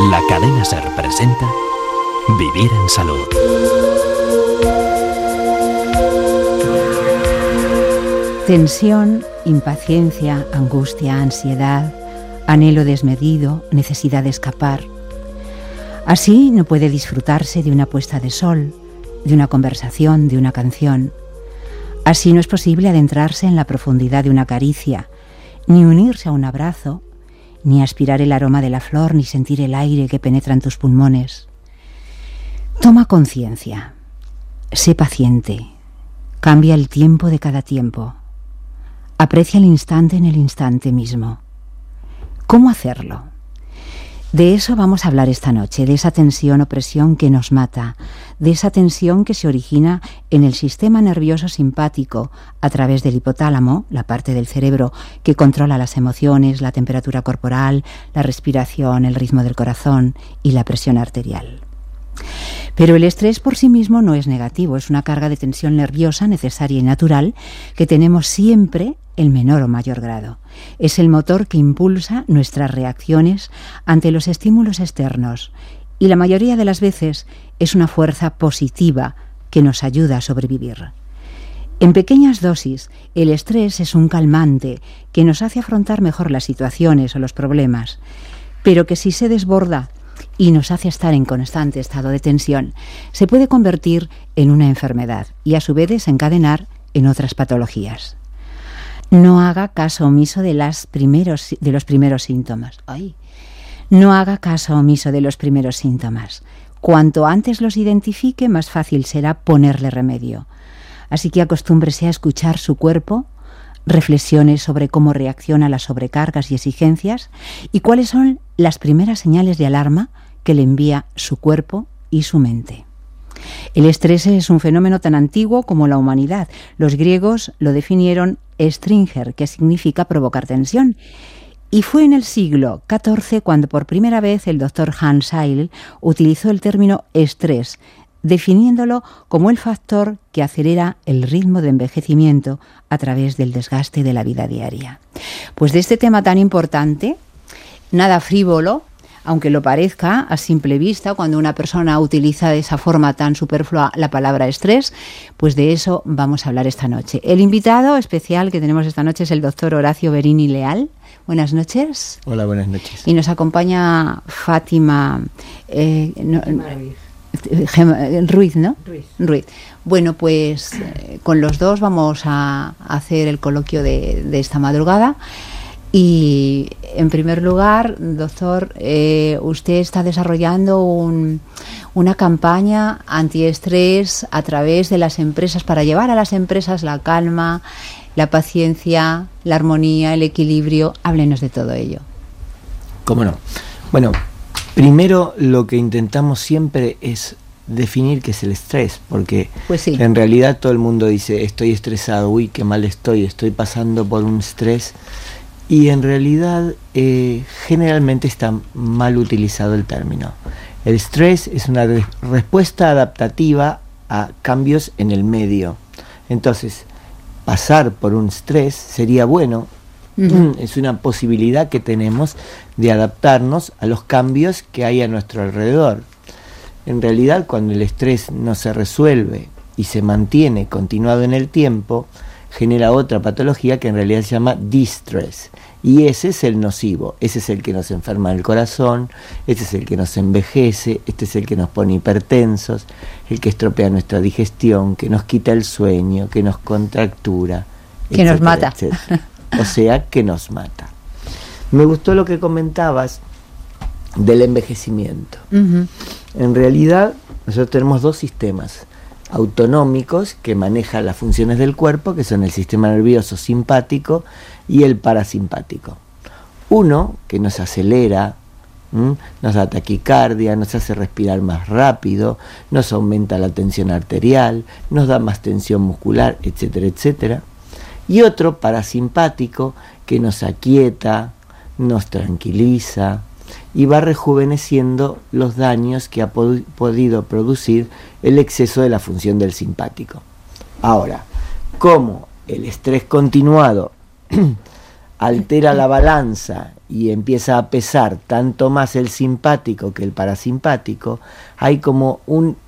La Cadena SER presenta Vivir en Salud. Tensión, impaciencia, angustia, ansiedad, anhelo desmedido, necesidad de escapar. Así no puede disfrutarse de una puesta de sol, de una conversación, de una canción. Así no es posible adentrarse en la profundidad de una caricia, ni unirse a un abrazo, ni aspirar el aroma de la flor, ni sentir el aire que penetra en tus pulmones. Toma conciencia, sé paciente, cambia el tiempo de cada tiempo, aprecia el instante en el instante mismo. ¿Cómo hacerlo? De eso vamos a hablar esta noche, de esa tensión o presión que nos mata, de esa tensión que se origina en el sistema nervioso simpático a través del hipotálamo, la parte del cerebro que controla las emociones, la temperatura corporal, la respiración, el ritmo del corazón y la presión arterial. Pero el estrés por sí mismo no es negativo, es una carga de tensión nerviosa necesaria y natural que tenemos siempre en menor o mayor grado. Es el motor que impulsa nuestras reacciones ante los estímulos externos y la mayoría de las veces es una fuerza positiva que nos ayuda a sobrevivir. En pequeñas dosis, el estrés es un calmante que nos hace afrontar mejor las situaciones o los problemas, pero que si se desborda y nos hace estar en constante estado de tensión, se puede convertir en una enfermedad y a su vez desencadenar en otras patologías. No haga caso omiso de los primeros síntomas. No haga caso omiso de los primeros síntomas. Cuanto antes los identifique, más fácil será ponerle remedio. Así que acostúmbrese a escuchar su cuerpo, reflexione sobre cómo reacciona a las sobrecargas y exigencias y cuáles son las primeras señales de alarma que le envía su cuerpo y su mente. El estrés es un fenómeno tan antiguo como la humanidad. Los griegos lo definieron stringer, que significa provocar tensión. Y fue en el siglo XIV cuando por primera vez el doctor Hans Seidel utilizó el término estrés, definiéndolo como el factor que acelera el ritmo de envejecimiento a través del desgaste de la vida diaria. Pues de este tema tan importante, nada frívolo, aunque lo parezca a simple vista cuando una persona utiliza de esa forma tan superflua la palabra estrés, pues de eso vamos a hablar esta noche. El invitado especial que tenemos esta noche es el doctor Horacio Berini Leal. Buenas noches. Hola, buenas noches. Y nos acompaña Fátima Ruiz, ¿no? Ruiz. Bueno, pues con los dos vamos a hacer el coloquio de esta madrugada. Y en primer lugar, doctor, usted está desarrollando una campaña antiestrés a través de las empresas para llevar a las empresas la calma, la paciencia, la armonía, el equilibrio. Háblenos de todo ello. ¿Cómo no? Bueno, primero lo que intentamos siempre es definir qué es el estrés, porque pues sí, en realidad todo el mundo dice estoy estresado, uy, qué mal estoy pasando por un estrés. Y en realidad generalmente está mal utilizado el término. El estrés es una respuesta adaptativa a cambios en el medio. Entonces, pasar por un estrés sería bueno. Es una posibilidad que tenemos de adaptarnos a los cambios que hay a nuestro alrededor. En realidad, cuando el estrés no se resuelve y se mantiene continuado en el tiempo, genera otra patología que en realidad se llama distress, y ese es el nocivo, ese es el que nos enferma el corazón, ese es el que nos envejece, este es el que nos pone hipertensos, el que estropea nuestra digestión, que nos quita el sueño, que nos contractura, que nos mata, etcétera. O sea, que nos mata. Me gustó lo que comentabas del envejecimiento. En realidad nosotros tenemos dos sistemas autonómicos que manejan las funciones del cuerpo, que son el sistema nervioso simpático y el parasimpático. Uno que nos acelera, nos da taquicardia, nos hace respirar más rápido, nos aumenta la tensión arterial, nos da más tensión muscular, etcétera, etcétera. Y otro parasimpático que nos aquieta, nos tranquiliza y va rejuveneciendo los daños que ha podido producir el exceso de la función del simpático. Ahora, como el estrés continuado altera la balanza y empieza a pesar tanto más el simpático que el parasimpático, hay como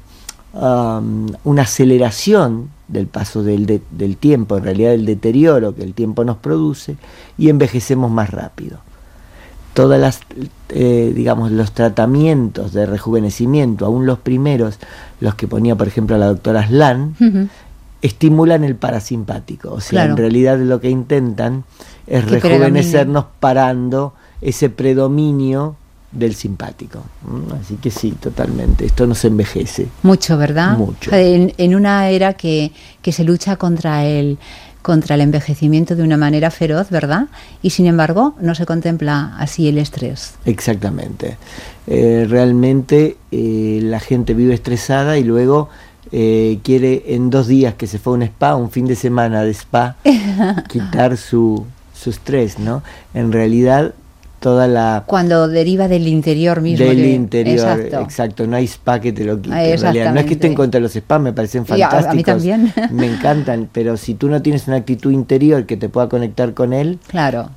una aceleración del paso del tiempo, en realidad el deterioro que el tiempo nos produce, y envejecemos más rápido. Todas las, digamos, los tratamientos de rejuvenecimiento, aún los primeros, los que ponía por ejemplo la doctora Aslan, estimulan el parasimpático, o sea, claro, en realidad lo que intentan es rejuvenecernos parando ese predominio del simpático. Así que sí, totalmente, esto nos envejece. Mucho, ¿verdad? Mucho. En una era que se lucha contra el envejecimiento de una manera feroz, ¿verdad? Y sin embargo no se contempla así el estrés. Exactamente. Realmente la gente vive estresada y luego quiere en 2 días que se fue a un spa, un fin de semana de spa, quitar su estrés, ¿no? En realidad cuando deriva del interior mismo. Del interior, exacto. No hay spa que te lo quite. En realidad. No es que esté en contra de los spas, me parecen fantásticos. A mí también. Me encantan, pero si tú no tienes una actitud interior que te pueda conectar con él. Claro.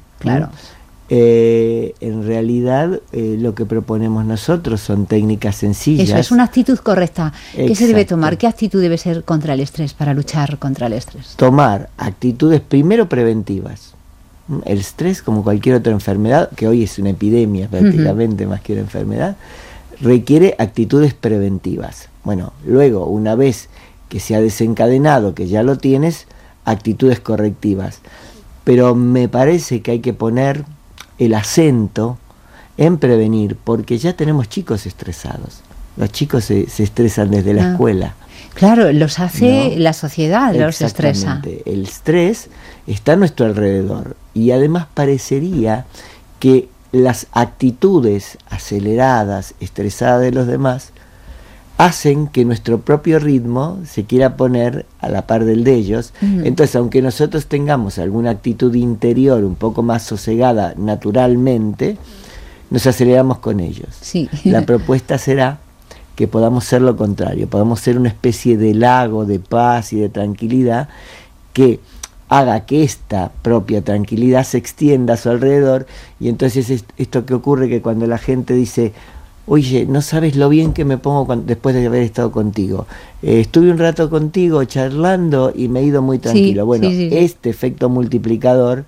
En realidad lo que proponemos nosotros son técnicas sencillas. Eso es una actitud correcta. ¿Qué se debe tomar? ¿Qué actitud debe ser contra el estrés, para luchar contra el estrés? Tomar actitudes primero preventivas. El estrés, como cualquier otra enfermedad, que hoy es una epidemia prácticamente más que una enfermedad, requiere actitudes preventivas. Bueno, luego, una vez que se ha desencadenado, que ya lo tienes, actitudes correctivas. Pero me parece que hay que poner el acento en prevenir, porque ya tenemos chicos estresados. Los chicos se estresan desde la escuela. Claro, los hace la sociedad, los estresa. El estrés está a nuestro alrededor y además parecería que las actitudes aceleradas, estresadas de los demás, hacen que nuestro propio ritmo se quiera poner a la par del de ellos. Entonces, aunque nosotros tengamos alguna actitud interior un poco más sosegada naturalmente, nos aceleramos con ellos. Sí. La propuesta será que podamos ser lo contrario, podamos ser una especie de lago de paz y de tranquilidad que haga que esta propia tranquilidad se extienda a su alrededor. Y entonces esto que ocurre, que cuando la gente dice: oye, no sabes lo bien que me pongo después de haber estado contigo, estuve un rato contigo charlando y me he ido muy tranquilo. Sí. Este efecto multiplicador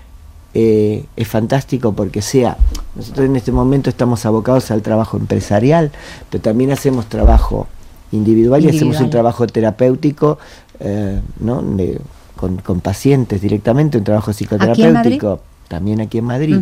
es fantástico, porque nosotros en este momento estamos abocados al trabajo empresarial, pero también hacemos trabajo individual. Y hacemos un trabajo terapéutico, ¿no? Con pacientes directamente, un trabajo psicoterapéutico también aquí en Madrid.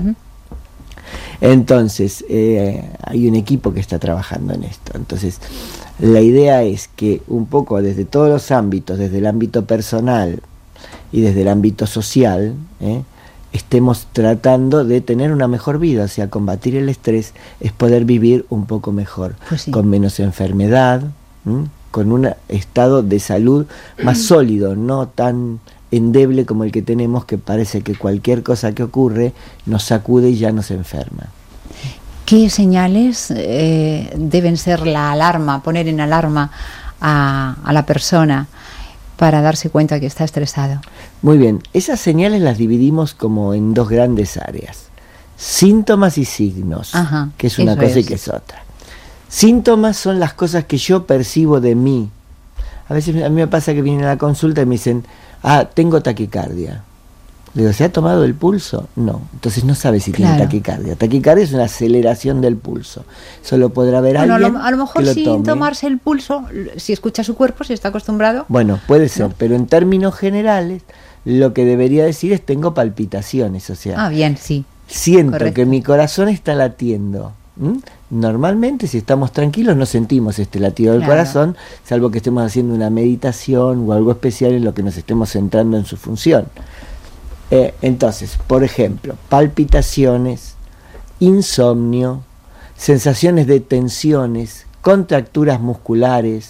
Entonces hay un equipo que está trabajando en esto. Entonces la idea es que un poco desde todos los ámbitos, desde el ámbito personal y desde el ámbito social, estemos tratando de tener una mejor vida. O sea, combatir el estrés es poder vivir un poco mejor, con menos enfermedad, con un estado de salud más sólido, no tan endeble como el que tenemos, que parece que cualquier cosa que ocurre nos sacude y ya nos enferma. ¿Qué señales deben ser la alarma, poner en alarma a la persona para darse cuenta que está estresado? Muy bien, esas señales las dividimos como en 2 grandes áreas: síntomas y signos. Que es una cosa y que es otra. Síntomas son las cosas que yo percibo de mí. A veces a mí me pasa que vienen a la consulta y me dicen: tengo taquicardia. Le digo: ¿se ha tomado el pulso? No. Entonces no sabe si tiene taquicardia. Taquicardia es una aceleración del pulso. Solo podrá ver alguien a lo mejor sin tomarse el pulso, si escucha su cuerpo, si está acostumbrado. Bueno, puede ser, pero en términos generales lo que debería decir es: tengo palpitaciones. O sea, bien, sí. Siento que mi corazón está latiendo. Normalmente, si estamos tranquilos, no sentimos este latido del corazón, salvo que estemos haciendo una meditación o algo especial en lo que nos estemos centrando en su función. Entonces, por ejemplo, palpitaciones, insomnio, sensaciones de tensiones, contracturas musculares,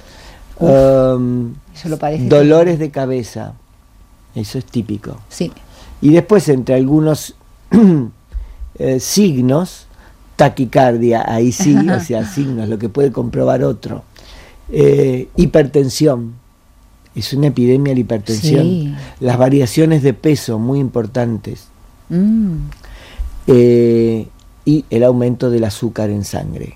eso lo parece dolores de cabeza. Eso es típico. Sí. Y después, entre algunos signos, taquicardia, ahí sí, o sea, signos, lo que puede comprobar otro. Hipertensión, es una epidemia la hipertensión. Las variaciones de peso, muy importantes. y el aumento del azúcar en sangre.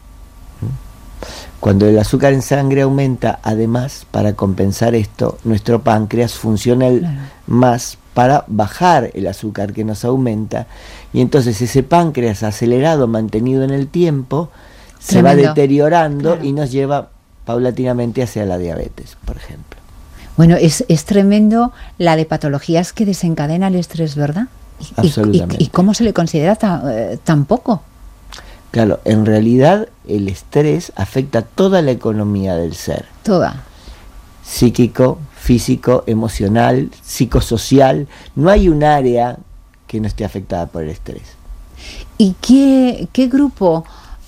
Cuando el azúcar en sangre aumenta, además, para compensar esto, nuestro páncreas funciona más para bajar el azúcar que nos aumenta, y entonces ese páncreas acelerado, mantenido en el tiempo, se va deteriorando y nos lleva paulatinamente hacia la diabetes, por ejemplo. Bueno, es tremendo la de patologías que desencadena el estrés, ¿verdad? Absolutamente. ¿Y cómo se le considera tan poco? Claro, en realidad el estrés afecta toda la economía del ser. Toda. Psíquico, físico, emocional, psicosocial. No hay un área que no esté afectada por el estrés. ¿Y qué grupo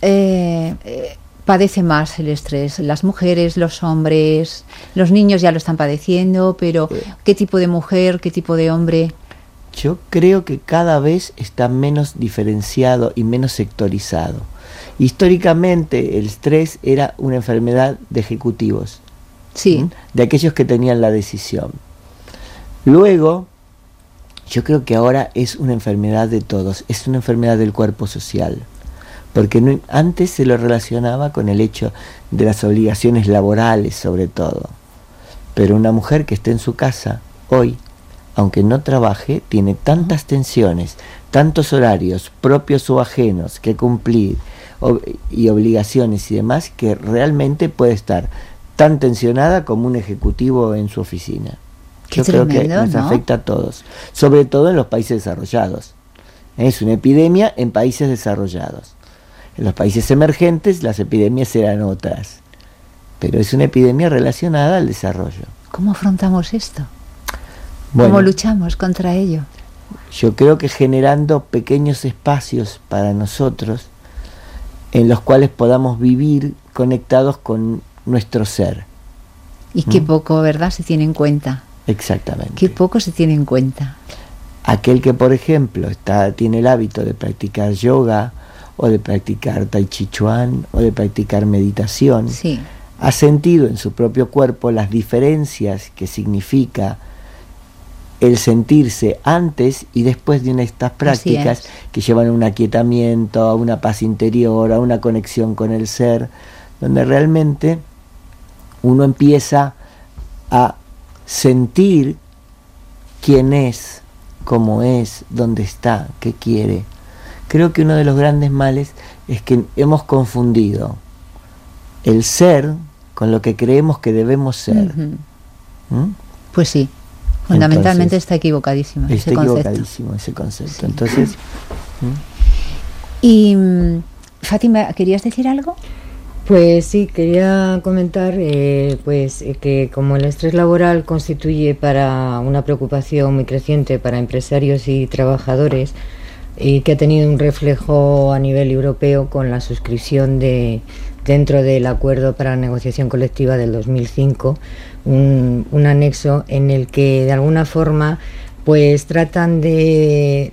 padece más el estrés? ¿Las mujeres, los hombres? Los niños ya lo están padeciendo, pero ¿qué tipo de mujer, qué tipo de hombre? Yo creo que cada vez está menos diferenciado y menos sectorizado. Históricamente el estrés era una enfermedad de ejecutivos, sí, de aquellos que tenían la decisión. Luego, yo creo que ahora es una enfermedad de todos, es una enfermedad del cuerpo social, porque antes se lo relacionaba con el hecho de las obligaciones laborales sobre todo, pero una mujer que esté en su casa hoy, aunque no trabaje, tiene tantas tensiones, tantos horarios propios o ajenos que cumplir y obligaciones y demás, que realmente puede estar tan tensionada como un ejecutivo en su oficina. Yo creo que nos afecta a todos, sobre todo en los países desarrollados. Es una epidemia en países desarrollados. En los países emergentes las epidemias serán otras, pero es una epidemia relacionada al desarrollo. ¿Cómo afrontamos esto? Bueno, ¿cómo luchamos contra ello? Yo creo que generando pequeños espacios para nosotros en los cuales podamos vivir conectados con nuestro ser. Y qué poco, ¿verdad?, se tiene en cuenta. Exactamente. Qué poco se tiene en cuenta. Aquel que, por ejemplo, tiene el hábito de practicar yoga, o de practicar tai chi chuan, o de practicar meditación, sí, ha sentido en su propio cuerpo las diferencias que significa el sentirse antes y después de estas prácticas que llevan a un aquietamiento, a una paz interior, a una conexión con el ser, donde realmente uno empieza a sentir quién es, cómo es, dónde está, qué quiere. Creo que uno de los grandes males es que hemos confundido el ser con lo que creemos que debemos ser. Pues sí. Fundamentalmente Entonces, está equivocadísimo ese concepto. Sí. Entonces, y Fátima, ¿querías decir algo? Pues sí, quería comentar que como el estrés laboral constituye para una preocupación muy creciente para empresarios y trabajadores, y que ha tenido un reflejo a nivel europeo con la suscripción dentro del acuerdo para la negociación colectiva del 2005, un anexo en el que de alguna forma pues tratan de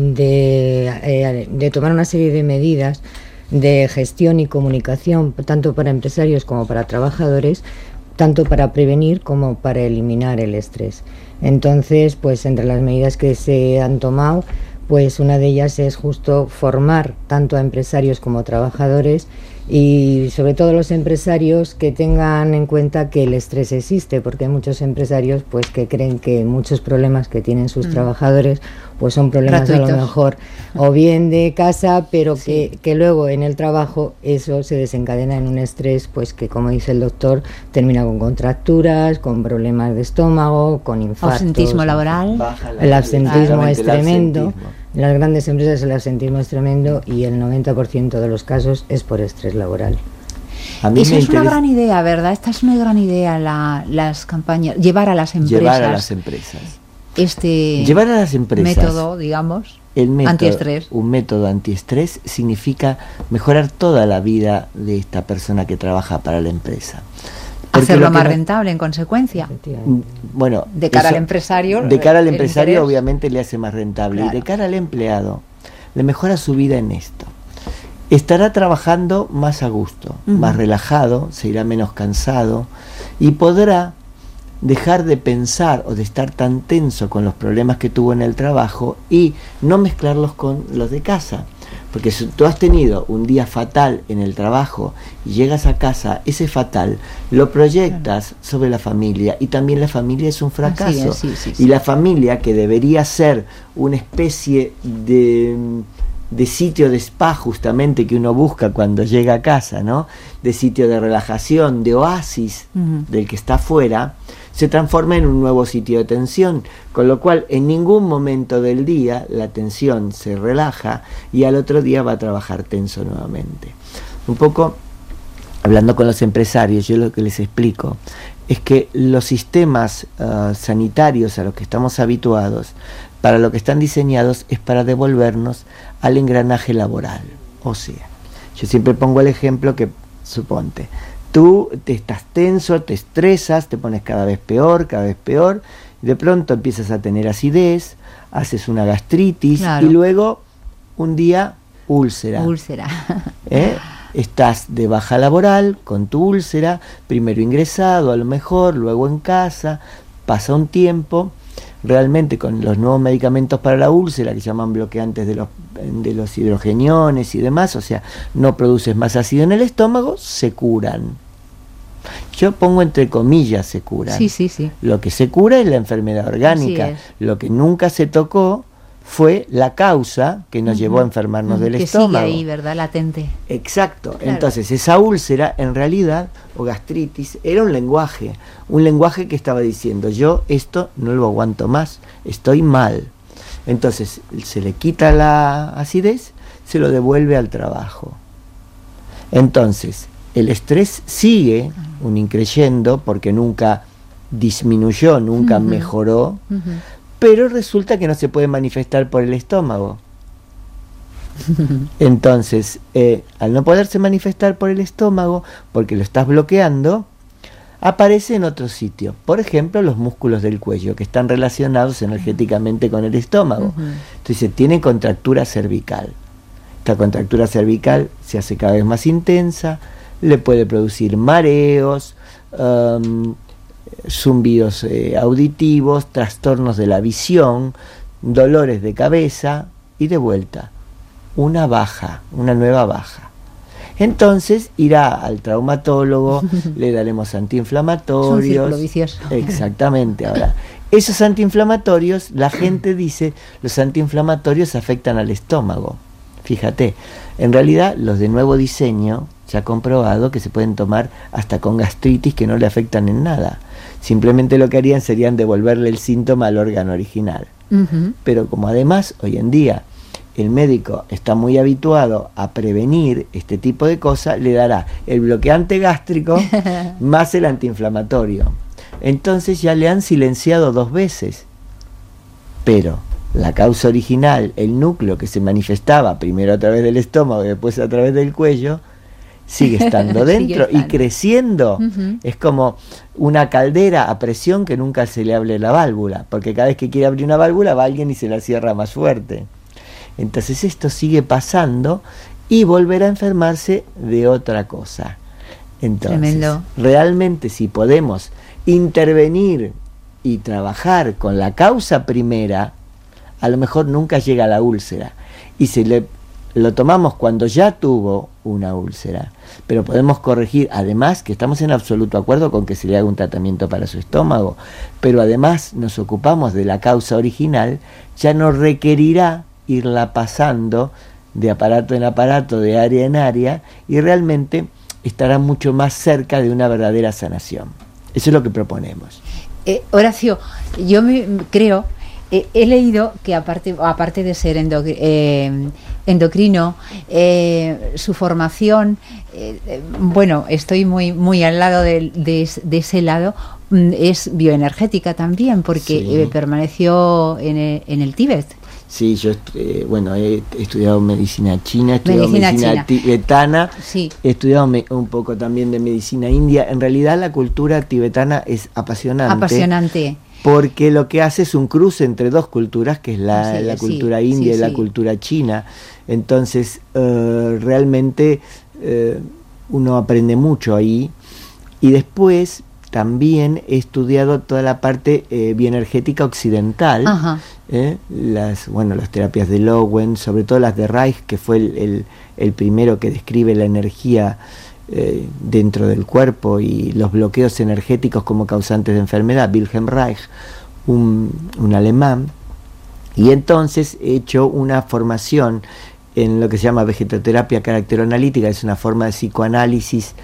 tomar una serie de medidas de gestión y comunicación tanto para empresarios como para trabajadores, tanto para prevenir como para eliminar el estrés. Entonces, pues entre las medidas que se han tomado, pues una de ellas es justo formar tanto a empresarios como a trabajadores, y sobre todo los empresarios que tengan en cuenta que el estrés existe, porque hay muchos empresarios pues que creen que muchos problemas que tienen sus trabajadores pues son problemas gratuitos, a lo mejor o bien de casa, pero sí, que luego en el trabajo eso se desencadena en un estrés pues que, como dice el doctor, termina con contracturas, con problemas de estómago, con infartos. Absentismo laboral. El absentismo es tremendo. En las grandes empresas el absentismo es tremendo y el 90% de los casos es por estrés laboral. Eso es una gran idea, ¿verdad? Esta es una gran idea, las campañas, llevar a las empresas. Llevar a las empresas. Llevar a las empresas. Método, digamos, antiestrés. Un método antiestrés significa mejorar toda la vida de esta persona que trabaja para la empresa. Hacerlo más rentable, en consecuencia. Bueno, de cara al empresario. De cara al empresario, obviamente, le hace más rentable. Claro. Y de cara al empleado, le mejora su vida en esto. Estará trabajando más a gusto, más relajado, se irá menos cansado y podrá dejar de pensar o de estar tan tenso con los problemas que tuvo en el trabajo y no mezclarlos con los de casa. Porque si tú has tenido un día fatal en el trabajo y llegas a casa, ese fatal lo proyectas sobre la familia, y también la familia es un fracaso. Y la familia, que debería ser una especie de sitio de spa justamente que uno busca cuando llega a casa, ¿no? De sitio de relajación, de oasis del que está afuera, se transforma en un nuevo sitio de tensión, con lo cual en ningún momento del día la tensión se relaja y al otro día va a trabajar tenso nuevamente. Un poco, hablando con los empresarios, yo lo que les explico es que los sistemas sanitarios a los que estamos habituados, para lo que están diseñados es para devolvernos al engranaje laboral. O sea, yo siempre pongo el ejemplo que, suponte, tú te estás tenso, te estresas, te pones cada vez peor, y de pronto empiezas a tener acidez, haces una gastritis, claro, y luego un día úlcera. Estás de baja laboral con tu úlcera, primero ingresado a lo mejor, luego en casa, pasa un tiempo. Realmente con los nuevos medicamentos para la úlcera, que se llaman bloqueantes de los hidrogeniones y demás, o sea, no produces más ácido en el estómago, se curan. Yo pongo entre comillas se curan. Sí. Lo que se cura es la enfermedad orgánica. Lo que nunca se tocó fue la causa que nos llevó a enfermarnos del estómago. Que sigue ahí, ¿verdad? Latente. Exacto. Claro. Entonces esa úlcera, en realidad, o gastritis, era un lenguaje que estaba diciendo: yo esto no lo aguanto más, estoy mal. Entonces se le quita la acidez, se lo devuelve al trabajo. Entonces el estrés sigue un increyendo, porque nunca disminuyó, nunca mejoró, pero resulta que no se puede manifestar por el estómago. Entonces, al no poderse manifestar por el estómago, porque lo estás bloqueando, aparece en otro sitio. Por ejemplo, los músculos del cuello, que están relacionados energéticamente con el estómago. Entonces, tiene contractura cervical. Esta contractura cervical se hace cada vez más intensa, le puede producir mareos, zumbidos auditivos, trastornos de la visión, dolores de cabeza, y de vuelta una nueva baja. Entonces irá al traumatólogo, le daremos antiinflamatorios. Es un círculo vicioso. Exactamente. Ahora, esos antiinflamatorios, la gente dice, los antiinflamatorios afectan al estómago. Fíjate, en realidad los de nuevo diseño se ha comprobado que se pueden tomar hasta con gastritis, que no le afectan en nada. Simplemente lo que harían serían devolverle el síntoma al órgano original. Pero como además hoy en día el médico está muy habituado a prevenir este tipo de cosas, le dará el bloqueante gástrico más el antiinflamatorio. Entonces ya le han silenciado 2 veces. Pero la causa original, el núcleo que se manifestaba primero a través del estómago y después a través del cuello, sigue estando dentro y creciendo. Es como una caldera a presión que nunca se le abre la válvula, porque cada vez que quiere abrir una válvula va alguien y se la cierra más fuerte. Entonces esto sigue pasando y volverá a enfermarse de otra cosa. Entonces, tremendo. Realmente, si podemos intervenir y trabajar con la causa primera, a lo mejor nunca llega a la úlcera. Y si lo tomamos cuando ya tuvo una úlcera, pero podemos corregir, además que estamos en absoluto acuerdo con que se le haga un tratamiento para su estómago, pero además nos ocupamos de la causa original, ya no requerirá irla pasando de aparato en aparato, de área en área, y realmente estará mucho más cerca de una verdadera sanación. Eso es lo que proponemos. Horacio, yo creo, he leído que aparte de ser endocrino, su formación, bueno, estoy muy al lado de ese lado, es bioenergética también, porque permaneció en el Tíbet. Sí, yo he estudiado medicina china, he estudiado medicina tibetana, he estudiado un poco también de medicina india. En realidad la cultura tibetana es apasionante. Porque lo que hace es un cruce entre 2 culturas, que es la cultura india y la cultura china. Entonces, realmente uno aprende mucho ahí. Y después, también he estudiado toda la parte bioenergética occidental, las terapias de Lowen, sobre todo las de Reich, que fue el primero que describe la energía dentro del cuerpo y los bloqueos energéticos como causantes de enfermedad, Wilhelm Reich, un alemán. Y entonces he hecho una formación en lo que se llama vegetoterapia caracteroanalítica, es una forma de psicoanálisis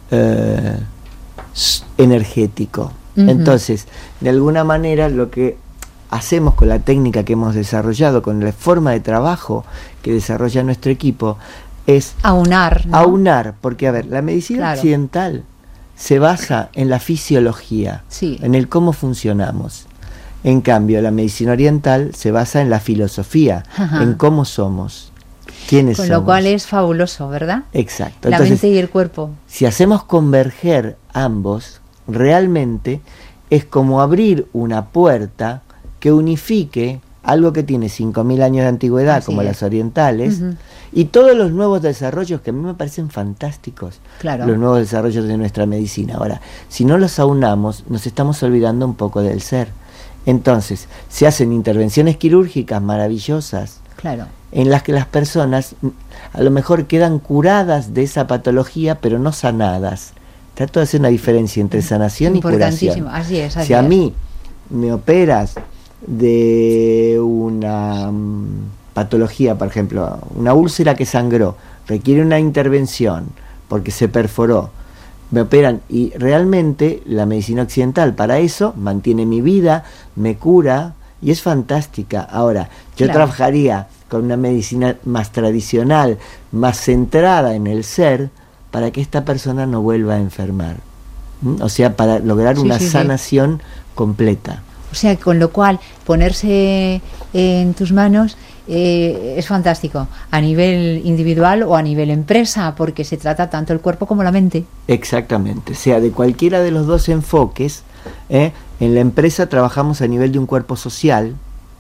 energético. Entonces, de alguna manera, lo que hacemos con la técnica que hemos desarrollado, con la forma de trabajo que desarrolla nuestro equipo, es aunar, ¿no? Aunar, porque a ver, la medicina occidental se basa en la fisiología, en el cómo funcionamos. En cambio, la medicina oriental se basa en la filosofía, en cómo somos, quiénes somos. Con lo cual es fabuloso, ¿verdad? Exacto. La Entonces, mente y el cuerpo. Si hacemos converger ambos, realmente es como abrir una puerta que unifique algo que tiene 5.000 años de antigüedad, como las orientales, y todos los nuevos desarrollos que a mí me parecen fantásticos, los nuevos desarrollos de nuestra medicina. Ahora, si no los aunamos, nos estamos olvidando un poco del ser. Entonces, se hacen intervenciones quirúrgicas maravillosas, en las que las personas a lo mejor quedan curadas de esa patología, pero no sanadas. Trato de hacer una diferencia entre sanación y curación. Así es, si a mí me operas de una patología, por ejemplo, una úlcera que sangró, requiere una intervención porque se perforó, me operan, y realmente la medicina occidental para eso mantiene mi vida, me cura y es fantástica. Ahora, yo trabajaría con una medicina más tradicional, más centrada en el ser, para que esta persona no vuelva a enfermar. O sea, para lograr una sanación completa. O sea, con lo cual, ponerse en tus manos es fantástico, a nivel individual o a nivel empresa, porque se trata tanto el cuerpo como la mente. Exactamente, o sea, de cualquiera de los dos enfoques, en la empresa trabajamos a nivel de un cuerpo social,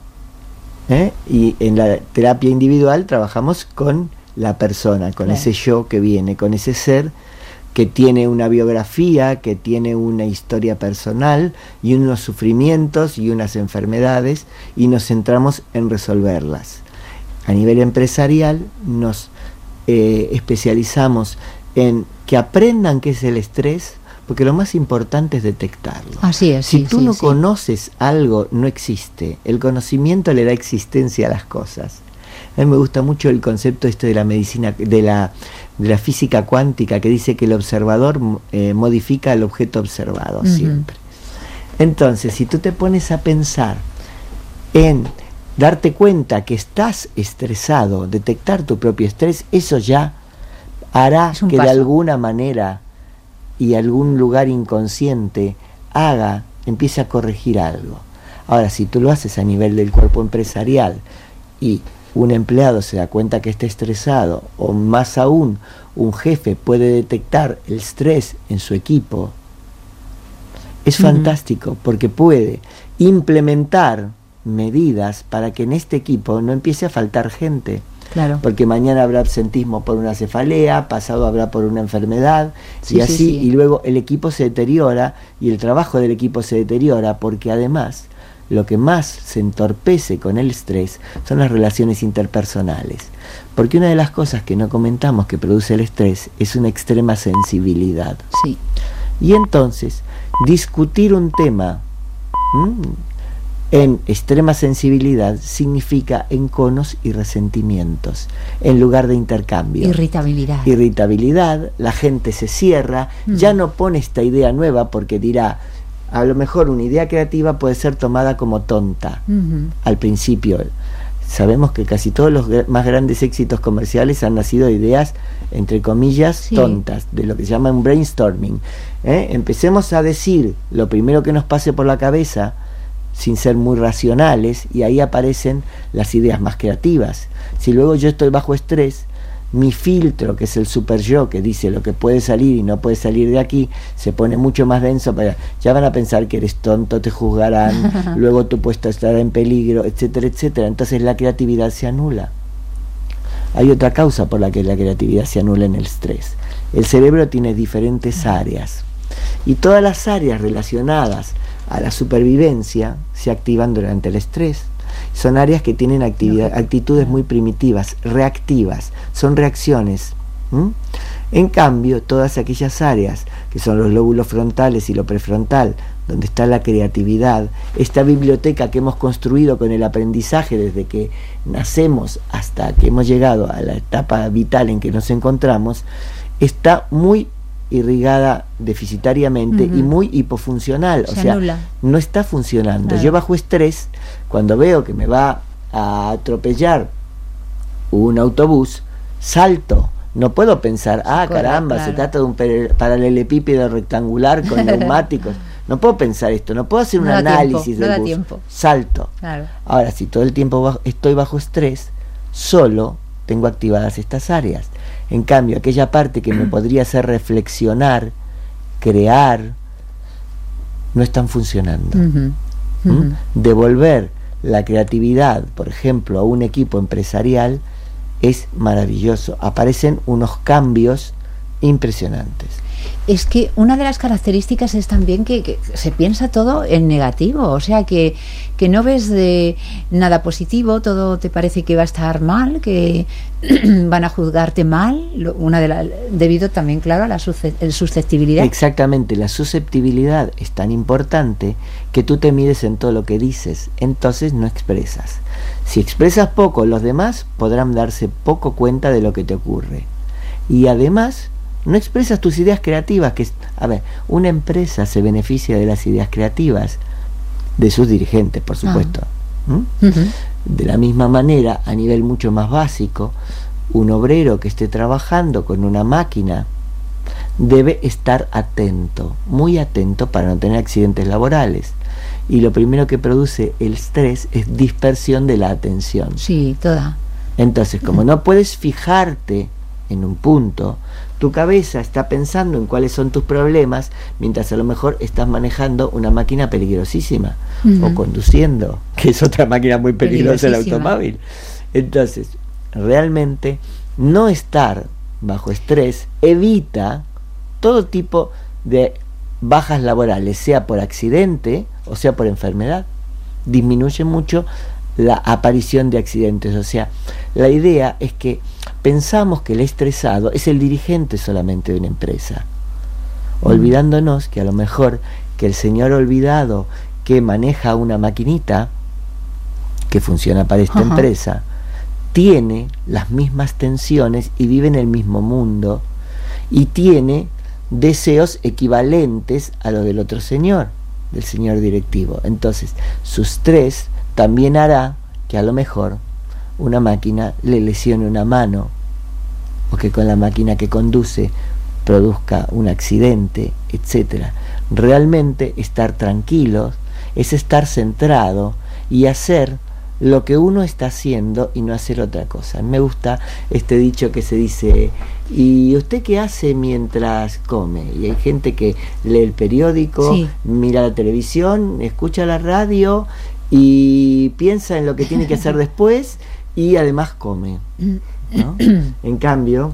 y en la terapia individual trabajamos con la persona, con ese yo que viene, con ese ser que tiene una biografía, que tiene una historia personal y unos sufrimientos y unas enfermedades, y nos centramos en resolverlas. A nivel empresarial nos especializamos en que aprendan qué es el estrés, porque lo más importante es detectarlo. Así es. Si tú no conoces algo, no existe. El conocimiento le da existencia a las cosas. A mí me gusta mucho el concepto de la medicina, de la física cuántica, que dice que el observador modifica el objeto observado siempre. Entonces, si tú te pones a pensar en darte cuenta que estás estresado, detectar tu propio estrés, eso ya hará que de alguna manera y algún lugar inconsciente empiece a corregir algo. Ahora, si tú lo haces a nivel del cuerpo empresarial y un empleado se da cuenta que está estresado, o más aún, un jefe puede detectar el estrés en su equipo, es fantástico, porque puede implementar medidas para que en este equipo no empiece a faltar gente. Porque mañana habrá absentismo por una cefalea, pasado habrá por una enfermedad, y luego el equipo se deteriora y el trabajo del equipo se deteriora, porque además lo que más se entorpece con el estrés son las relaciones interpersonales, porque una de las cosas que no comentamos que produce el estrés es una extrema sensibilidad. Y entonces discutir un tema en extrema sensibilidad significa enconos y resentimientos en lugar de intercambio. Irritabilidad, la gente se cierra, ya no pone esta idea nueva porque dirá, a lo mejor una idea creativa puede ser tomada como tonta al principio. Sabemos que casi todos los más grandes éxitos comerciales han nacido de ideas, entre comillas, tontas, de lo que se llama un brainstorming. Empecemos a decir lo primero que nos pase por la cabeza, sin ser muy racionales, y ahí aparecen las ideas más creativas. Si luego yo estoy bajo estrés, mi filtro, que es el super yo, que dice lo que puede salir y no puede salir de aquí, se pone mucho más denso. Ya van a pensar que eres tonto, te juzgarán, luego tu puesto estará en peligro, etcétera, etcétera. Entonces la creatividad se anula. Hay otra causa por la que la creatividad se anula en el estrés. El cerebro tiene diferentes áreas. Y todas las áreas relacionadas a la supervivencia se activan durante el estrés. Son áreas que tienen actitudes muy primitivas, reactivas, son reacciones. En cambio, todas aquellas áreas que son los lóbulos frontales y lo prefrontal, donde está la creatividad, esta biblioteca que hemos construido con el aprendizaje desde que nacemos hasta que hemos llegado a la etapa vital en que nos encontramos, está muy irrigada deficitariamente y muy hipofuncional, o sea, no está funcionando. Yo bajo estrés, cuando veo que me va a atropellar un autobús, salto. No puedo pensar, caramba, se trata de un paralelepípedo rectangular con neumáticos. No puedo pensar esto, no puedo hacer un análisis del bus. Salto. Ahora, si todo el tiempo estoy bajo estrés, solo tengo activadas estas áreas. En cambio, aquella parte que me podría hacer reflexionar, crear, no están funcionando. Devolver la creatividad, por ejemplo, a un equipo empresarial es maravilloso. Aparecen unos cambios impresionantes. Es que una de las características es también que se piensa todo en negativo, o sea que no ves de nada positivo, todo te parece que va a estar mal, que van a juzgarte mal, debido también, claro, a la susceptibilidad. Exactamente, la susceptibilidad es tan importante que tú te mides en todo lo que dices, entonces no expresas. Si expresas poco, los demás podrán darse poco cuenta de lo que te ocurre. Y además, no expresas tus ideas creativas, una empresa se beneficia de las ideas creativas de sus dirigentes, por supuesto. De la misma manera, a nivel mucho más básico, un obrero que esté trabajando con una máquina debe estar atento, muy atento para no tener accidentes laborales. Y lo primero que produce el estrés es dispersión de la atención. Sí, toda. Entonces, como no puedes fijarte en un punto, tu cabeza está pensando en cuáles son tus problemas, mientras a lo mejor estás manejando una máquina peligrosísima, o conduciendo, que es otra máquina muy peligrosa, el automóvil. Entonces, realmente, no estar bajo estrés evita todo tipo de bajas laborales, sea por accidente o sea por enfermedad. Disminuye mucho la aparición de accidentes. O sea, la idea es que pensamos que el estresado es el dirigente solamente de una empresa, olvidándonos que a lo mejor que el señor olvidado que maneja una maquinita que funciona para esta empresa tiene las mismas tensiones y vive en el mismo mundo y tiene deseos equivalentes a los del otro señor, del señor directivo. Entonces, su estrés también hará que a lo mejor una máquina le lesione una mano, o que con la máquina que conduce produzca un accidente, etcétera. Realmente estar tranquilos es estar centrado y hacer lo que uno está haciendo y no hacer otra cosa. Me gusta este dicho que se dice: ¿y usted qué hace mientras come? Y hay gente que lee el periódico, mira la televisión, escucha la radio y piensa en lo que tiene que hacer después y además come, ¿no? En cambio,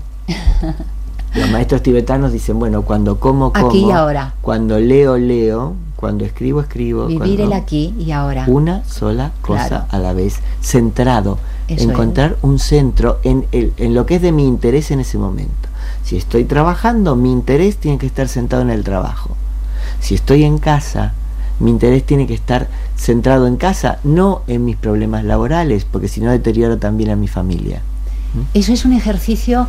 los maestros tibetanos dicen, bueno, cuando como, aquí y ahora. Cuando leo, cuando escribo. Vivir el aquí y ahora. Una sola cosa a la vez, centrado. Eso encontrar un centro en lo que es de mi interés en ese momento. Si estoy trabajando, mi interés tiene que estar centrado en el trabajo. Si estoy en casa, mi interés tiene que estar centrado en casa, no en mis problemas laborales, porque si no deterioro también a mi familia. Eso es un ejercicio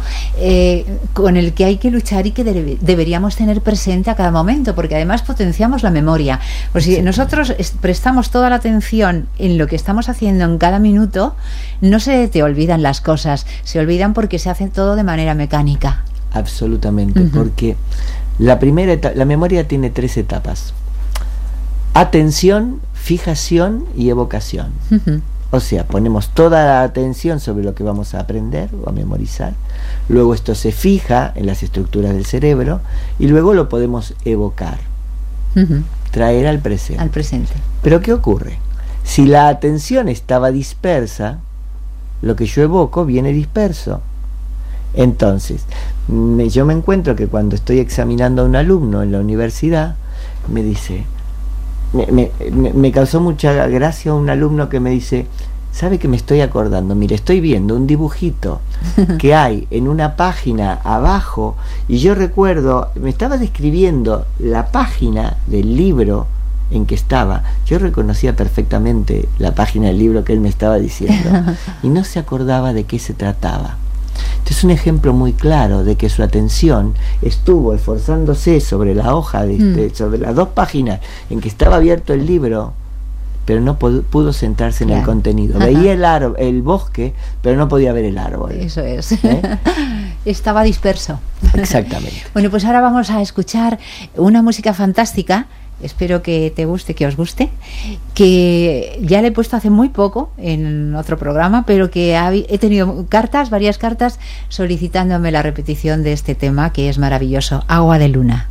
con el que hay que luchar y que deberíamos tener presente a cada momento, porque además potenciamos la memoria. Pues si nosotros prestamos toda la atención en lo que estamos haciendo en cada minuto, no se te olvidan las cosas, se olvidan porque se hace todo de manera mecánica. Absolutamente, porque la memoria tiene 3 etapas: atención, fijación y evocación. O sea, ponemos toda la atención sobre lo que vamos a aprender o a memorizar, luego esto se fija en las estructuras del cerebro y luego lo podemos evocar, traer al presente. Pero ¿qué ocurre? Si la atención estaba dispersa, lo que yo evoco viene disperso. Entonces, yo me encuentro que cuando estoy examinando a un alumno en la universidad, me dice, me causó mucha gracia un alumno que me dice, ¿sabe que me estoy acordando? Mire, estoy viendo un dibujito que hay en una página abajo, y yo recuerdo, me estaba describiendo la página del libro en que estaba. Yo reconocía perfectamente la página del libro que él me estaba diciendo y no se acordaba de qué se trataba. Este es un ejemplo muy claro de que su atención estuvo esforzándose sobre la hoja, sobre las 2 páginas en que estaba abierto el libro, pero no pudo centrarse en el contenido. Veía el bosque, pero no podía ver el árbol. Eso es. Estaba disperso. Exactamente. Bueno, pues ahora vamos a escuchar una música fantástica. Espero que te guste, que os guste, que ya le he puesto hace muy poco en otro programa, pero que he tenido varias cartas solicitándome la repetición de este tema, que es maravilloso, Agua de Luna.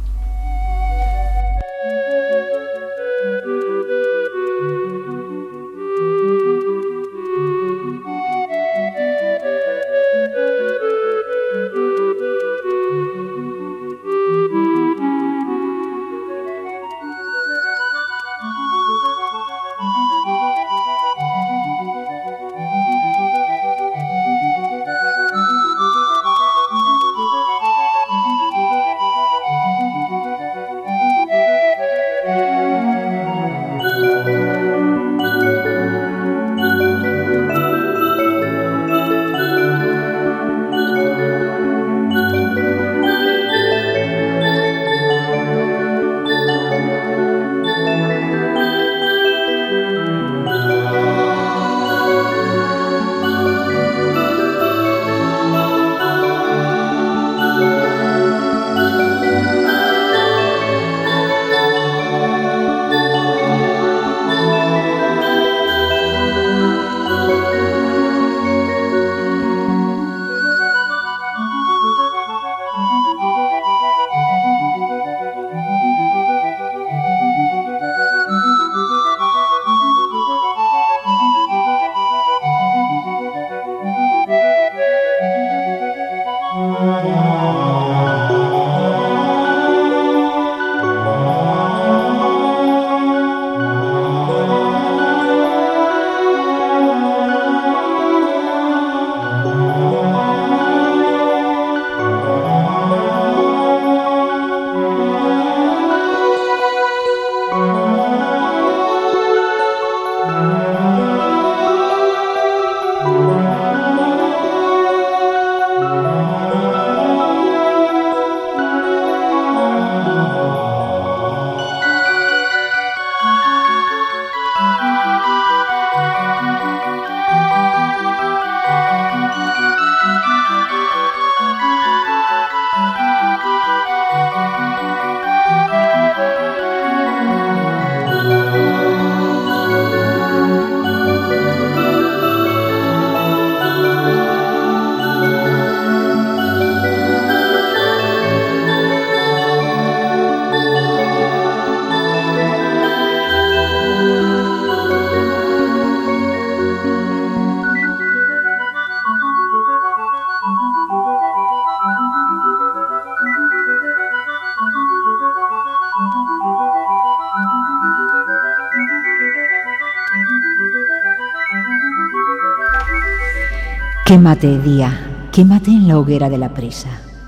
Quémate, día, quémate en la hoguera de la prisa.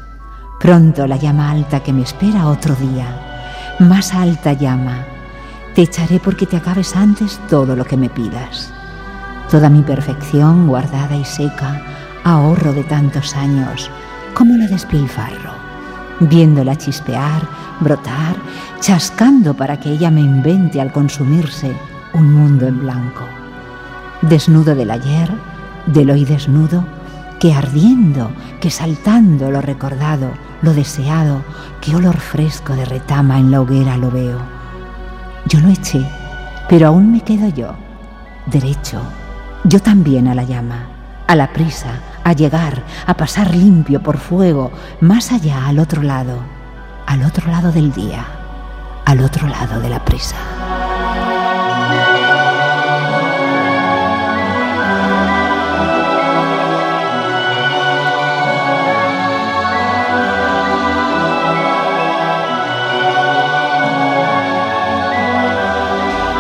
Pronto la llama alta que me espera otro día, más alta llama. Te echaré porque te acabes antes todo lo que me pidas. Toda mi perfección guardada y seca, ahorro de tantos años, como la despilfarro, viéndola chispear, brotar, chascando para que ella me invente al consumirse un mundo en blanco. Desnudo del ayer, del hoy desnudo, que ardiendo, que saltando lo recordado, lo deseado, que olor fresco de retama en la hoguera lo veo. Yo lo eché, pero aún me quedo yo, derecho, yo también a la llama, a la prisa, a llegar, a pasar limpio por fuego, más allá al otro lado del día, al otro lado de la prisa.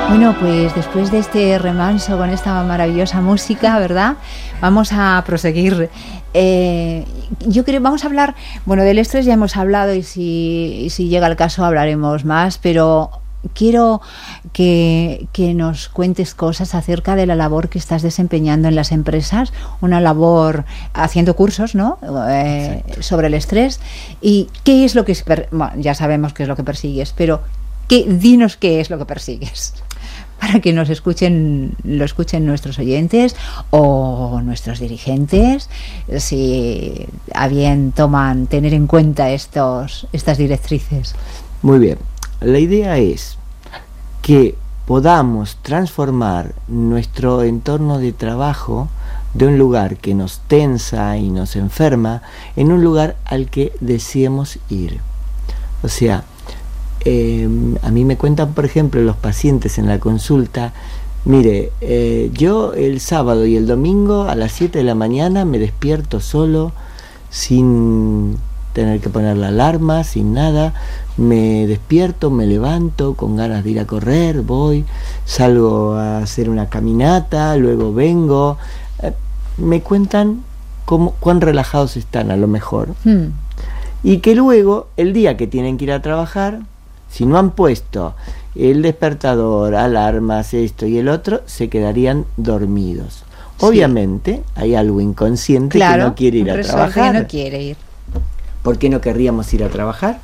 Bueno, pues después de este remanso con esta maravillosa música, ¿verdad? Vamos a proseguir. Yo creo, vamos a hablar, bueno, del estrés ya hemos hablado y si llega el caso hablaremos más, pero quiero que nos cuentes cosas acerca de la labor que estás desempeñando en las empresas, una labor haciendo cursos, ¿no? Sobre el estrés. ¿Y qué es lo que bueno, ya sabemos qué es lo que persigues, pero dinos qué es lo que persigues, para que lo escuchen nuestros oyentes o nuestros dirigentes, si a bien toman tener en cuenta estas directrices. Muy bien. La idea es que podamos transformar nuestro entorno de trabajo de un lugar que nos tensa y nos enferma en un lugar al que deseemos ir. O sea, a mí me cuentan, por ejemplo, los pacientes en la consulta, mire, yo el sábado y el domingo a las 7 de la mañana me despierto solo, sin tener que poner la alarma, sin nada, me despierto, me levanto con ganas de ir a correr, voy, salgo a hacer una caminata, luego vengo, me cuentan cuán relajados están a lo mejor, y que luego, el día que tienen que ir a trabajar, si no han puesto el despertador, alarmas, esto y el otro, se quedarían dormidos. Sí. Obviamente hay algo inconsciente, claro, que no quiere ir a trabajar. Que no quiere ir. ¿Por qué no querríamos ir a trabajar?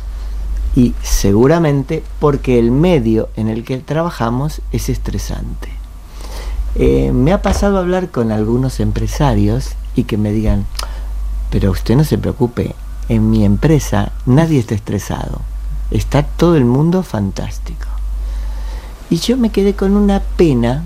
Y seguramente porque el medio en el que trabajamos es estresante. Me ha pasado a hablar con algunos empresarios y que me digan, pero usted no se preocupe, en mi empresa nadie está estresado. Está todo el mundo fantástico. Y yo me quedé con una pena,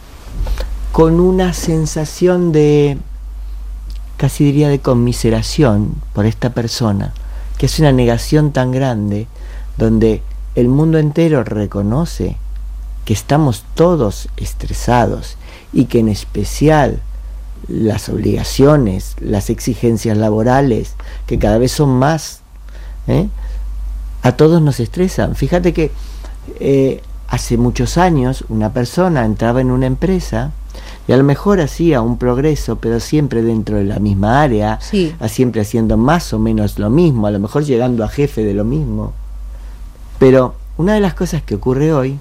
con una sensación de, casi diría, de conmiseración por esta persona, que es una negación tan grande, donde el mundo entero reconoce que estamos todos estresados y que en especial las obligaciones, las exigencias laborales, que cada vez son más, a todos nos estresan. Fíjate que hace muchos años una persona entraba en una empresa y a lo mejor hacía un progreso, pero siempre dentro de la misma área, sí, siempre haciendo más o menos lo mismo, a lo mejor llegando a jefe de lo mismo. Pero una de las cosas que ocurre hoy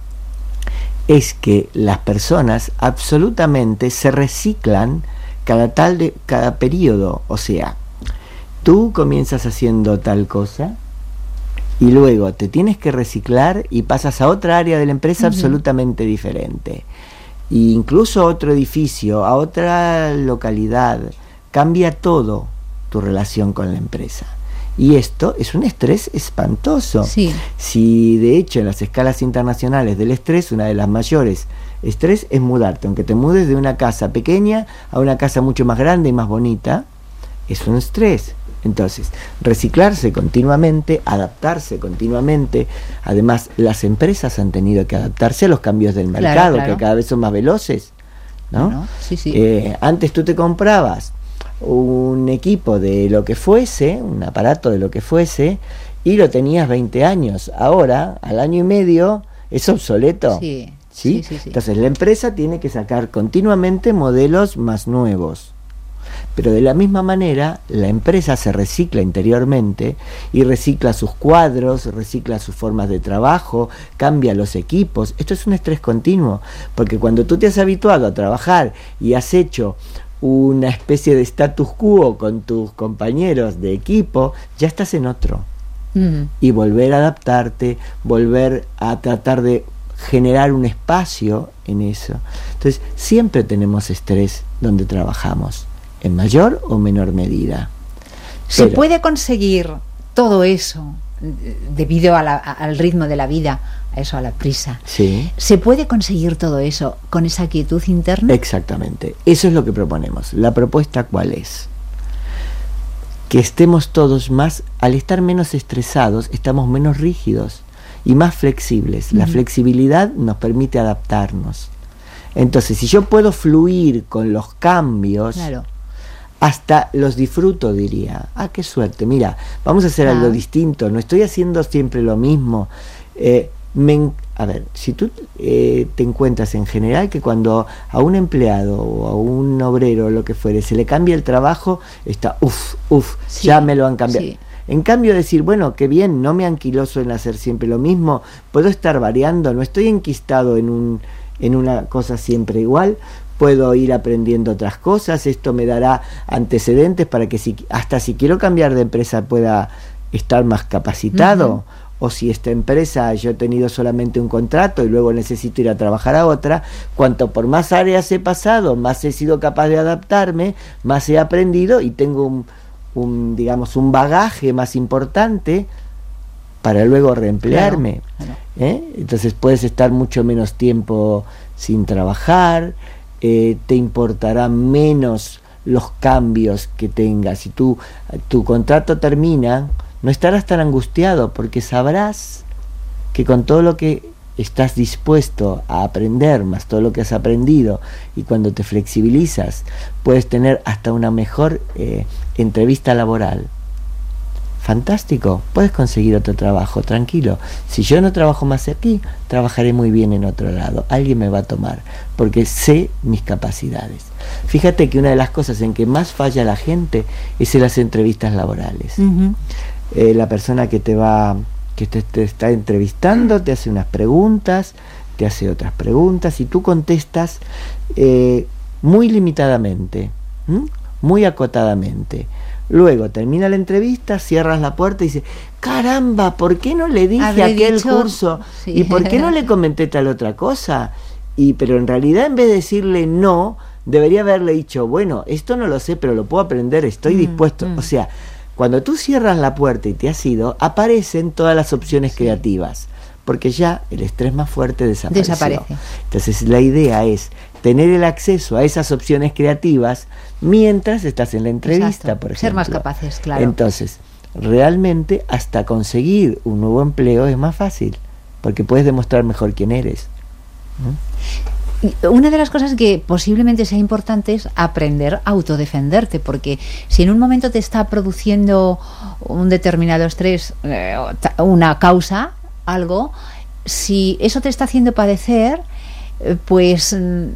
es que las personas absolutamente se reciclan cada periodo. O sea, tú comienzas haciendo tal cosa y luego te tienes que reciclar y pasas a otra área de la empresa absolutamente diferente. E incluso a otro edificio, a otra localidad, cambia todo tu relación con la empresa. Y esto es un estrés espantoso. Sí. Si de hecho en las escalas internacionales del estrés, una de las mayores estrés es mudarte, aunque te mudes de una casa pequeña a una casa mucho más grande y más bonita, es un estrés. Entonces, reciclarse continuamente, adaptarse continuamente. Además, las empresas han tenido que adaptarse a los cambios del mercado, claro. Que cada vez son más veloces, ¿no? Sí, sí. Antes tú te comprabas un equipo de lo que fuese, un aparato de lo que fuese, y lo tenías 20 años. Ahora, al año y medio, es obsoleto. Sí. ¿Sí? Sí. Entonces, la empresa tiene que sacar continuamente modelos más nuevos. Pero de la misma manera, la empresa se recicla interiormente y recicla sus cuadros, recicla sus formas de trabajo, cambia los equipos. Esto es un estrés continuo, porque cuando tú te has habituado a trabajar y has hecho una especie de status quo con tus compañeros de equipo, ya estás en otro. Y volver a adaptarte, volver a tratar de generar un espacio en eso. Entonces, siempre tenemos estrés donde trabajamos, en mayor o menor medida. ¿Se puede conseguir todo eso debido al ritmo de la vida, a eso, a la prisa? Sí. ¿Se puede conseguir todo eso con esa quietud interna? Exactamente. Eso es lo que proponemos. ¿La propuesta cuál es? Que estemos todos más, al estar menos estresados, estamos menos rígidos y más flexibles. La flexibilidad nos permite adaptarnos. Entonces, si yo puedo fluir con los cambios, claro, hasta los disfruto, diría. Ah, qué suerte, mira, vamos a hacer algo distinto, no estoy haciendo siempre lo mismo. A ver, si tú te encuentras en general que cuando a un empleado o a un obrero o lo que fuere se le cambia el trabajo, está Sí, ya me lo han cambiado. sí. En cambio decir, bueno, qué bien, no me anquiloso en hacer siempre lo mismo, puedo estar variando, no estoy enquistado en una cosa siempre igual, puedo ir aprendiendo otras cosas, esto me dará antecedentes para que hasta si quiero cambiar de empresa pueda estar más capacitado. O si esta empresa yo he tenido solamente un contrato y luego necesito ir a trabajar a otra, cuanto por más áreas he pasado, más he sido capaz de adaptarme, más he aprendido y tengo un bagaje más importante para luego reemplearme. Claro. Entonces puedes estar mucho menos tiempo sin trabajar, te importarán menos los cambios que tengas. Si tu contrato termina, no estarás tan angustiado porque sabrás que con todo lo que estás dispuesto a aprender, más todo lo que has aprendido, y cuando te flexibilizas, puedes tener hasta una mejor entrevista laboral. Fantástico, puedes conseguir otro trabajo, tranquilo. Si yo no trabajo más aquí, trabajaré muy bien en otro lado. Alguien me va a tomar, porque sé mis capacidades. Fíjate que una de las cosas en que más falla la gente es en las entrevistas laborales. La persona que te está entrevistando te hace unas preguntas, te hace otras preguntas y tú contestas muy limitadamente, muy acotadamente. Luego termina la entrevista, cierras la puerta y dices, caramba, ¿por qué no le dije aquel curso? Sí. ¿Y por qué no le comenté tal otra cosa? Pero en realidad, en vez de decirle no, debería haberle dicho, bueno, esto no lo sé, pero lo puedo aprender, estoy dispuesto. O sea, cuando tú cierras la puerta y te has ido, aparecen todas las opciones creativas, porque ya el estrés más fuerte desaparece. Entonces la idea es tener el acceso a esas opciones creativas mientras estás en la entrevista, por ejemplo. Ser más capaces, claro. Entonces, realmente hasta conseguir un nuevo empleo es más fácil, porque puedes demostrar mejor quién eres. Una de las cosas que posiblemente sea importante es aprender a autodefenderte, porque si en un momento te está produciendo un determinado estrés, una causa, algo, si eso te está haciendo padecer, pues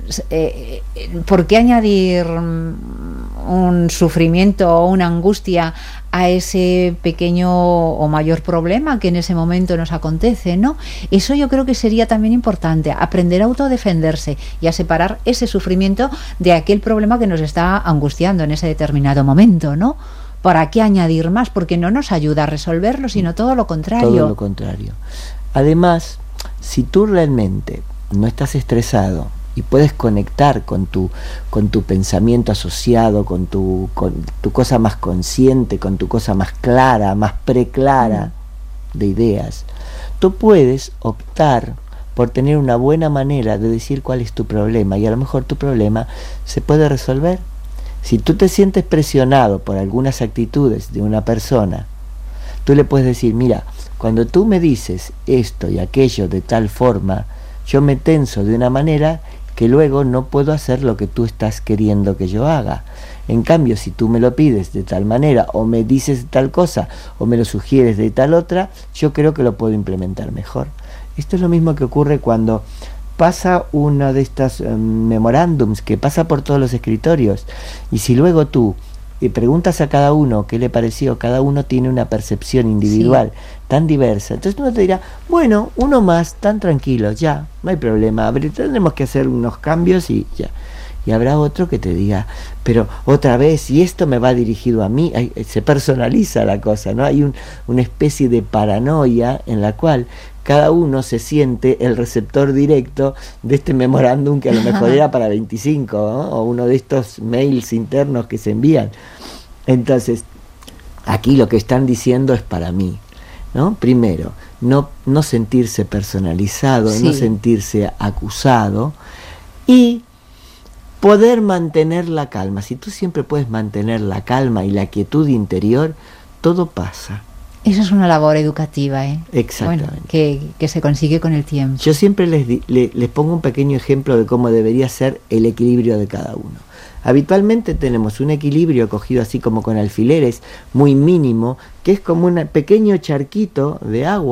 ¿por qué añadir un sufrimiento o una angustia a ese pequeño o mayor problema que en ese momento nos acontece, ¿no? Eso yo creo que sería también importante, aprender a autodefenderse y a separar ese sufrimiento de aquel problema que nos está angustiando en ese determinado momento, ¿no? ¿Para qué añadir más? Porque no nos ayuda a resolverlo, sino todo lo contrario. Todo lo contrario. Además, si tú realmente no estás estresado y puedes conectar con tu pensamiento asociado, con tu cosa más consciente, con tu cosa más clara, más preclara de ideas, tú puedes optar por tener una buena manera de decir cuál es tu problema, y a lo mejor tu problema se puede resolver. Si tú te sientes presionado por algunas actitudes de una persona, tú le puedes decir, mira, cuando tú me dices esto y aquello de tal forma, yo me tenso de una manera que luego no puedo hacer lo que tú estás queriendo que yo haga. En cambio, si tú me lo pides de tal manera, o me dices tal cosa, o me lo sugieres de tal otra, yo creo que lo puedo implementar mejor. Esto es lo mismo que ocurre cuando pasa uno de estos memorándums que pasa por todos los escritorios, y si luego tú preguntas a cada uno qué le pareció, cada uno tiene una percepción individual tan diversa, entonces uno te dirá, bueno, uno más, tan tranquilo, ya, no hay problema, tenemos que hacer unos cambios y ya. Y habrá otro que te diga, pero otra vez, y esto me va dirigido a mí, se personaliza la cosa, ¿no? Hay una especie de paranoia en la cual cada uno se siente el receptor directo de este memorándum que a lo mejor era para 25, ¿no? O uno de estos mails internos que se envían. Entonces, aquí lo que están diciendo es para mí, ¿no? Primero, no sentirse personalizado, no sentirse acusado, y poder mantener la calma. Si tú siempre puedes mantener la calma y la quietud interior, todo pasa. Eso es una labor educativa, Exactamente. Bueno, que se consigue con el tiempo. Yo siempre les pongo un pequeño ejemplo de cómo debería ser el equilibrio de cada uno. Habitualmente tenemos un equilibrio cogido así como con alfileres, muy mínimo, que es como un pequeño charquito de agua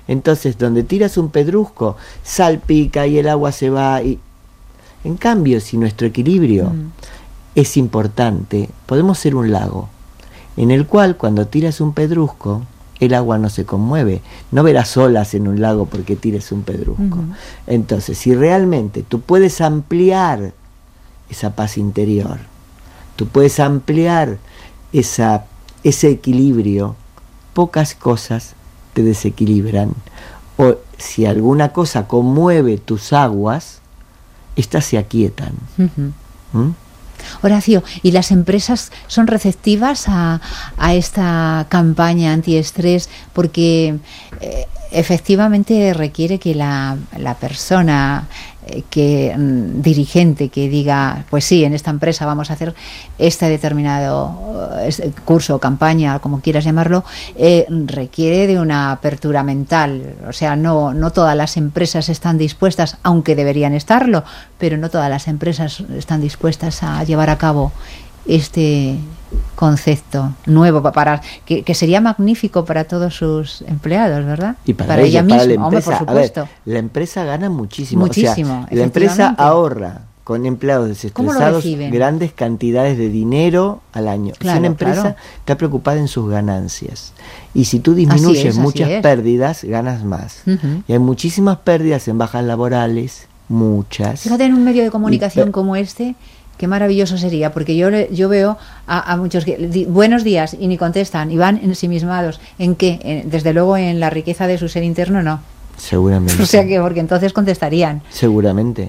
Entonces, donde tiras un pedrusco, salpica y el agua se va. En cambio, si nuestro equilibrio es importante, podemos ser un lago, en el cual cuando tiras un pedrusco, el agua no se conmueve. No verás olas en un lago porque tires un pedrusco. Entonces, si realmente tú puedes ampliar esa paz interior, tú puedes ampliar ese equilibrio, pocas cosas te desequilibran. O si alguna cosa conmueve tus aguas, estas se aquietan. Horacio, ¿y las empresas son receptivas a esta campaña antiestrés? Porque efectivamente requiere que la persona dirigente que diga, pues sí, en esta empresa vamos a hacer este determinado curso o campaña, como quieras llamarlo, requiere de una apertura mental. O sea, no todas las empresas están dispuestas, aunque deberían estarlo, pero no todas las empresas están dispuestas a llevar a cabo este concepto nuevo que sería magnífico para todos sus empleados, ¿verdad? Y para ella misma, para la empresa. Hombre, por supuesto. A ver, la empresa gana muchísimo. Muchísimo, o sea, la empresa ahorra con empleados desestresados grandes cantidades de dinero al año. Claro, si una empresa está preocupada en sus ganancias, y si tú disminuyes muchas pérdidas, ganas más. Y hay muchísimas pérdidas en bajas laborales, muchas. Fíjate, en un medio de comunicación como este, qué maravilloso sería, porque yo veo a muchos que buenos días y ni contestan y van ensimismados. ¿En qué? Desde luego en la riqueza de su ser interno, no. Seguramente. O sea que, porque entonces contestarían. Seguramente.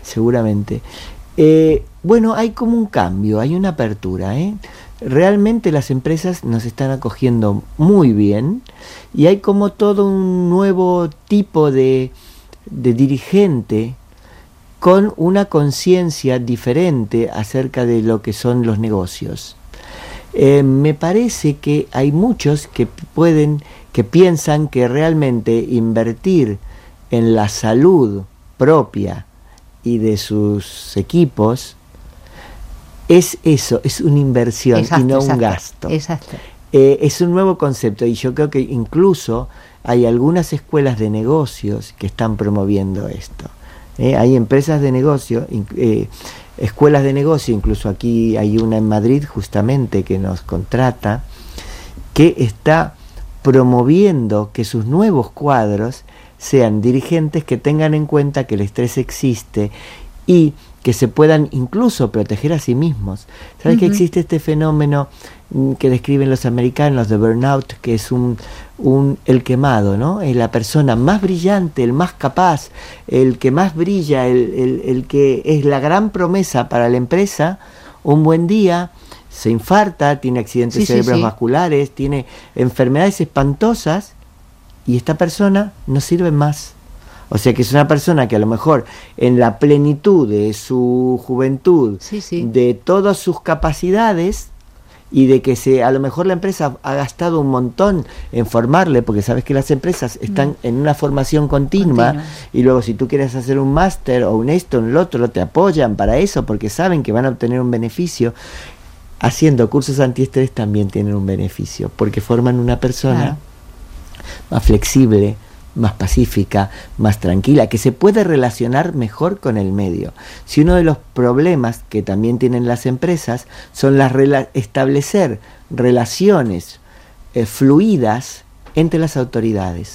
Bueno, hay como un cambio, hay una apertura, Realmente las empresas nos están acogiendo muy bien y hay como todo un nuevo tipo de dirigente con una conciencia diferente acerca de lo que son los negocios. Me parece que hay muchos que piensan que realmente invertir en la salud propia y de sus equipos es eso, es una inversión y no un gasto. Exacto. Es un nuevo concepto y yo creo que incluso hay algunas escuelas de negocios que están promoviendo esto. Hay empresas de negocio, escuelas de negocio, incluso aquí hay una en Madrid justamente que nos contrata, que está promoviendo que sus nuevos cuadros sean dirigentes que tengan en cuenta que el estrés existe y que se puedan incluso proteger a sí mismos. ¿Sabes que existe este fenómeno que describen los americanos de burnout, que es el quemado, ¿no? Es la persona más brillante, el más capaz, el que más brilla, el que es la gran promesa para la empresa, un buen día se infarta, tiene accidentes cerebrovasculares, tiene enfermedades espantosas y esta persona no sirve más. O sea que es una persona que a lo mejor en la plenitud de su juventud, de todas sus capacidades y de que a lo mejor la empresa ha gastado un montón en formarle, porque sabes que las empresas están en una formación continua y luego si tú quieres hacer un máster o un esto o el otro, te apoyan para eso porque saben que van a obtener un beneficio. Haciendo cursos antiestrés también tienen un beneficio porque forman una persona más flexible, más pacífica, más tranquila, que se puede relacionar mejor con el medio. Si uno de los problemas que también tienen las empresas son establecer relaciones fluidas entre las autoridades.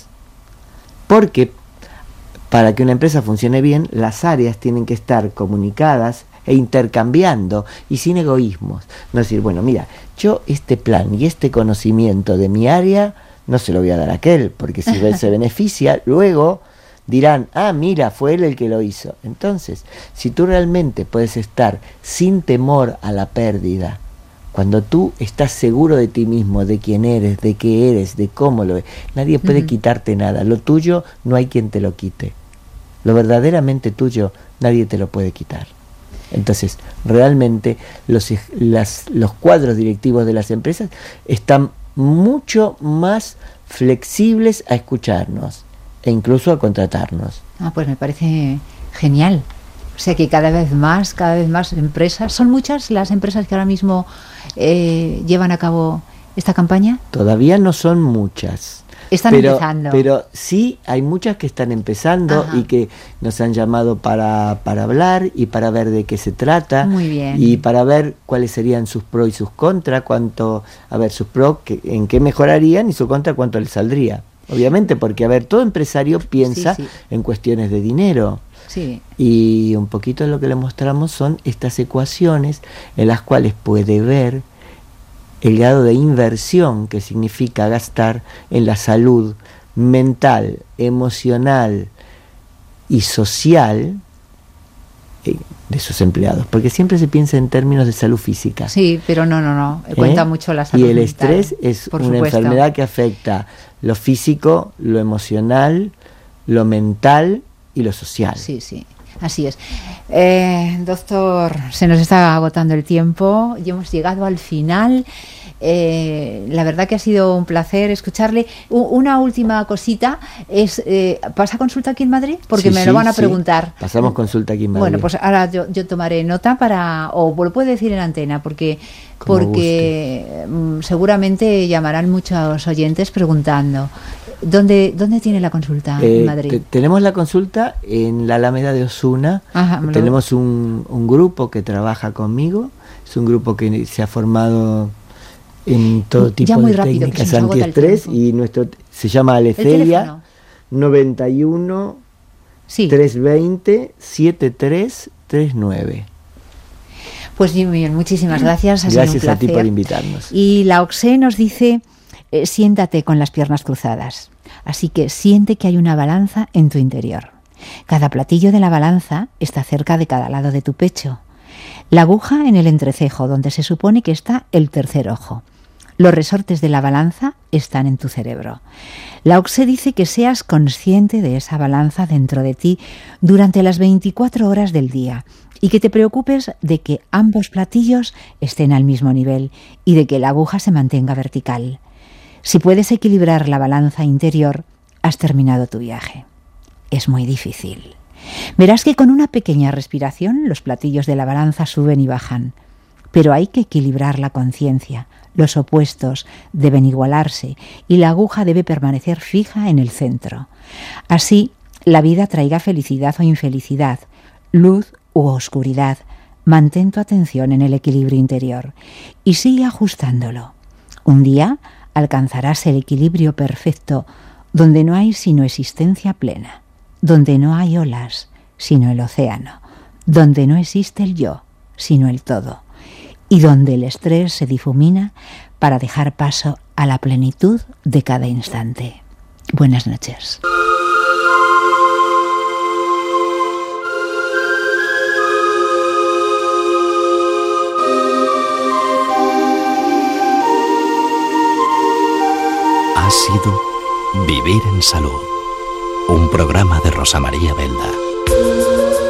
Porque para que una empresa funcione bien, las áreas tienen que estar comunicadas e intercambiando y sin egoísmos. No decir, bueno, mira, yo este plan y este conocimiento de mi área no se lo voy a dar a aquel, porque si él se beneficia, luego dirán, mira, fue él el que lo hizo. Entonces, si tú realmente puedes estar sin temor a la pérdida, cuando tú estás seguro de ti mismo, de quién eres, de qué eres, de cómo lo eres, nadie puede quitarte nada. Lo tuyo no hay quien te lo quite. Lo verdaderamente tuyo nadie te lo puede quitar. Entonces, realmente los cuadros directivos de las empresas están mucho más flexibles a escucharnos e incluso a contratarnos. Pues me parece genial. O sea que cada vez más empresas. ¿Son muchas las empresas que ahora mismo llevan a cabo esta campaña? Todavía no son muchas. Están empezando. Pero sí, hay muchas que están empezando. Ajá. Y que nos han llamado para hablar y para ver de qué se trata. Muy bien. Y para ver cuáles serían sus pros y sus contras, sus pros en qué mejorarían y sus contras cuánto les saldría. Obviamente, porque todo empresario piensa en cuestiones de dinero. Sí. Y un poquito de lo que le mostramos son estas ecuaciones en las cuales puede ver el grado de inversión que significa gastar en la salud mental, emocional y social de sus empleados, porque siempre se piensa en términos de salud física. Sí, pero no. Cuenta mucho la salud mental. Y el estrés es una enfermedad que afecta lo físico, lo emocional, lo mental y lo social. Sí, así es. Doctor, se nos está agotando el tiempo y hemos llegado al final. La verdad que ha sido un placer escucharle. Una última cosita es, ¿pasa consulta aquí en Madrid? Porque me lo van a preguntar. Pasamos consulta aquí en Madrid. Bueno, pues ahora yo tomaré nota o lo puede decir en antena, porque seguramente llamarán muchos oyentes preguntando. ¿Dónde tiene la consulta en Madrid? Tenemos la consulta en la Alameda de Osuna. Ajá, tenemos un grupo que trabaja conmigo. Es un grupo que se ha formado en todo tipo de técnicas antiestrés y se llama Alecelia 91 320 7339. Pues muy bien, muchísimas gracias. Gracias a ti por invitarnos. Y la OCSE nos dice: siéntate con las piernas cruzadas. Así que siente que hay una balanza en tu interior. Cada platillo de la balanza está cerca de cada lado de tu pecho. La aguja en el entrecejo, donde se supone que está el tercer ojo. Los resortes de la balanza están en tu cerebro. La OCSE dice que seas consciente de esa balanza dentro de ti durante las 24 horas del día y que te preocupes de que ambos platillos estén al mismo nivel y de que la aguja se mantenga vertical. Si puedes equilibrar la balanza interior, has terminado tu viaje. Es muy difícil. Verás que con una pequeña respiración los platillos de la balanza suben y bajan. Pero hay que equilibrar la conciencia. Los opuestos deben igualarse y la aguja debe permanecer fija en el centro. Así, la vida traiga felicidad o infelicidad, luz u oscuridad. Mantén tu atención en el equilibrio interior y sigue ajustándolo. Un día alcanzarás el equilibrio perfecto, donde no hay sino existencia plena, donde no hay olas sino el océano, donde no existe el yo sino el todo, y donde el estrés se difumina para dejar paso a la plenitud de cada instante. Buenas noches. Ha sido Vivir en Salud, un programa de Rosa María Belda.